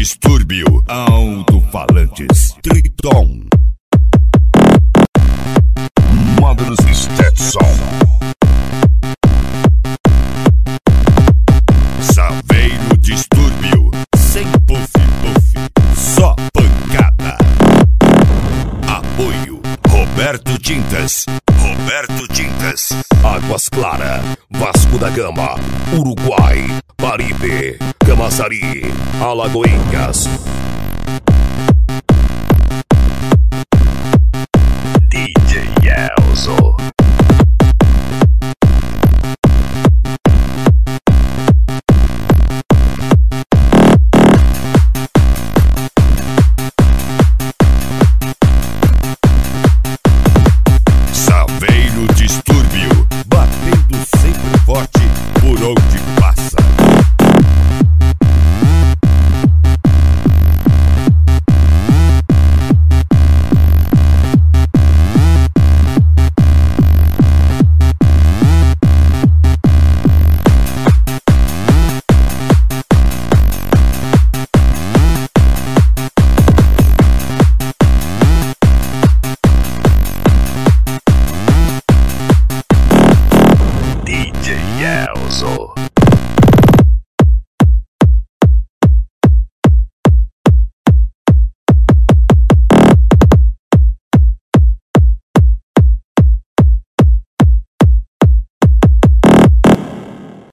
Distúrbio, alto-falantes, Triton, Magnus Stetson, Saveiro Distúrbio, sem puff, só pancada. Apoio Roberto Tintas, Águas Claras, Vasco da Gama, Uruguai, Paripe, Camaçari, Alagoinhas.